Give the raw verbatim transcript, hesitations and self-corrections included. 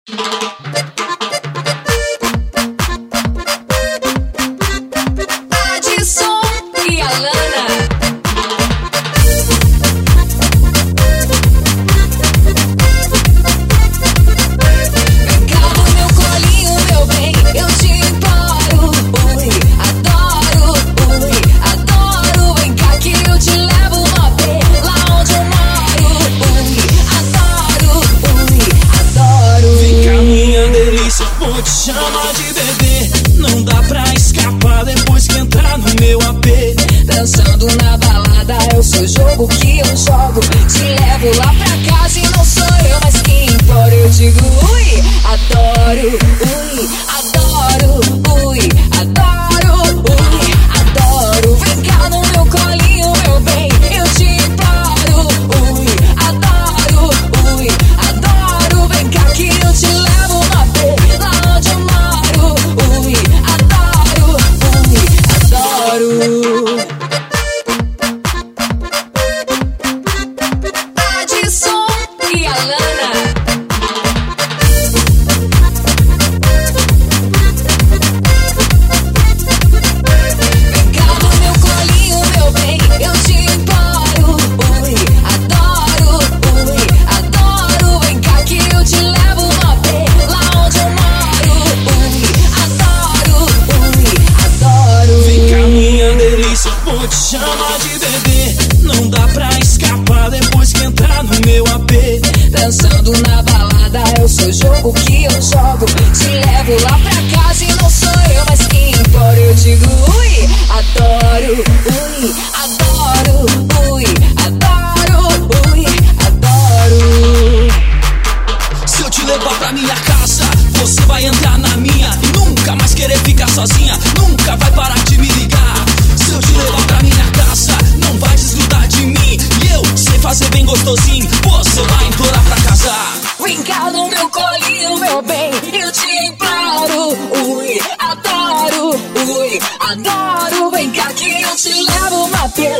Adson e Alana. Vem cá no meu colinho, meu bem, eu te imploro. Ui, adoro, ui, adoro. Vem cá que eu te levo uma vez lá onde eu moro. Ui, adoro, ui, adoro. Vem cá, minha delícia, vou te chamar de bebê. Não dá pra escapar depois que entrar no meu A P. Dançando na balada é o seu jogo que eu jogo. Te levo lá pra casa e não sou eu, mas quem implora. Eu digo ui, adoro, ui, adoro, ui, adoro, ui, adoro. Vem cá no meu colinho, meu bem, eu te imploro. Ui, adoro, ui, adoro. Vem cá que eu te levo uma vez lá onde eu moro. Ui, adoro, ui, adoro. Adson e Alana. Vem cá no meu colinho, meu bem, eu te imploro. Ui, adoro, ui, adoro. Vem cá que eu te levo uma vez lá onde eu moro. Ui, adoro, ui, adoro. Vem cá, minha delícia, vou te chamar de bebê. Não dá pra escapar depois que entrar no meu A P. Dançando na balada é o seu jogo que eu jogo. Te levo lá pra casa e não sou eu, mas quem implora. Eu digo ui, adoro, ui, adoro, ui, adoro, ui, adoro. Se eu te levar pra minha casa, você vai entrar na minha e nunca mais querer ficar sozinha. Nunca vai parar de me ligar. Se eu te levar pra minha casa, não vai desgrudar de mim. E eu sei fazer bem gostosinho, você vai implorar pra casar. Vem cá no meu colinho, meu bem, eu te imploro. Ui, adoro, ui, adoro. Vem cá que eu te levo uma vez